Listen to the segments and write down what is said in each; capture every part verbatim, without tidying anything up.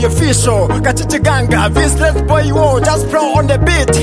boy official, Kachichi Ganga, Vislet boy wo, just pro on the beat.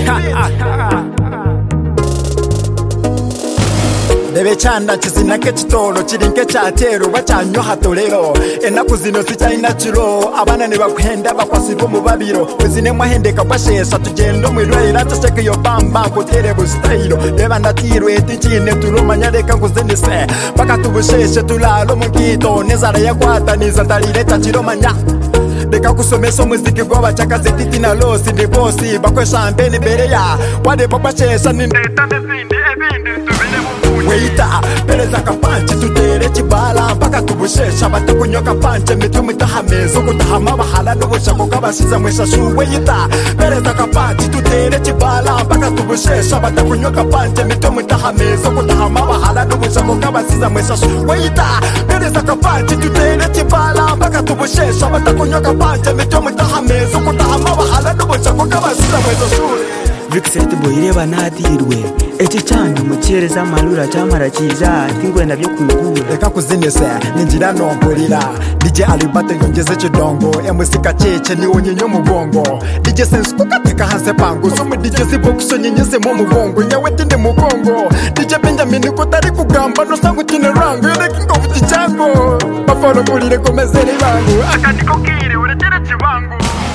Debe chanda chizina kechitolo chirinke chatero bachanyo hatolero enaku zino sichaina chiro abana ne bakwenda bakwasibo mu babiro kwizine mwahendeka bashesha tugendo mwirwera tasheke yo bamba kotere bustayiro deba ndatiro etichine tulomanya reka kuzenise paka tubusheshe tulalo mukito nezara yakwata nizandalire tachiromanya deka kusomesa muziki gwa chakaze titina losi ndi bosi bakwe champagne bereya wade babashesha nindeta nezindi ebindi tubine Weita, pereza kapanche tutere chibala mpaka tubushesha batakunyoka panche mitumu itahamezo kutahama bahala n'ubushako kabasiza mwesha shu weita pereza kapanche tutere chibala mpaka tubushesha batakunyoka panche mitumu itahamezo kutahama bahala n'ubushako kabasiza mwesha shu weita pereza kapanche tutere chibala mpaka tubushesha batakunyoka panche mitumu itahamezo kutahama bahala n'ubushako kabasiza mwesha shu Vixet boyireba nadirwe eti cyane mukereza malura cyamara kiza tingwenda byo kumugura reka kuzinese ninjira nomburira D J Alibate yongeze kidongo M C Kacece ni onyenyo mugongo D J Sense kukateka hanse pango so mu D J Zibox nyenyeze mu mugongo nyawe tinde mugongo D J Benjamin ko tari kugamba no sangu tine rango yore king of the jungle bafalo burire komezere bangu akandiko kire urekere kibangu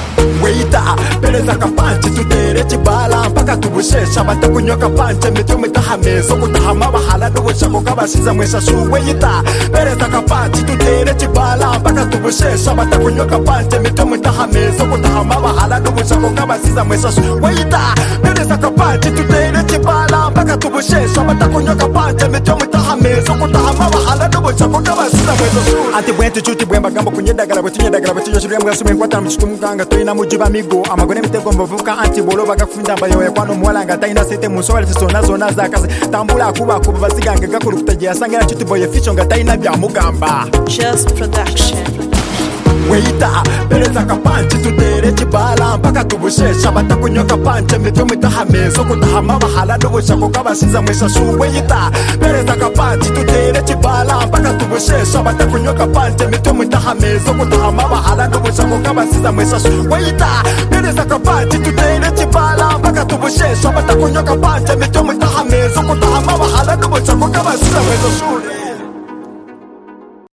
Weita, pereza kapanche tutere chibala mpaka tubushesha batakunyoka panche mitumu itahamezo kutahama bahala n'ubushako kabasiza mwesha shu weita pereza kapanche tutere chibala mpaka tubushesha batakunyoka panche mitumu itahamezo kutahama bahala n'ubushako kabasiza mwesha shu weita pereza kapanche tutere chibala mpaka tubushesha batakunyoka panche mitumu itahamezo kutahama bahala n'ubushako kabasiza mwesha shu ati bwente chuti bwemba gambo kunyedagara butinyedagara butinyeshuri mwasumwe kwata mchitumuganga toina mujiba migo amagone mitego mvuka anti bolo bagafunda mbayo yakwano mwalanga taina sete musowale zona zona zakaze tambula kuba kuba basiganga gakuru kutagiye sangira chuti boye ficho ngataina bya mugamba Just production Weita, pereza kapanche tutere chibala mpaka tubushesha batakunyoka panche mitumu itahamezo kutahama bahala n'ubushako kabasiza mwesha shu weita pereza kapanche tutere chibala mpaka tubushesha batakunyoka panche mitumu itahamezo kutahama bahala n'ubushako kabasiza mwesha shu weita pereza kapanche tutere chibala mpaka tubushesha batakunyoka panche mitumu itahamezo kutahama bahala n'ubushako kabasiza mwesha shu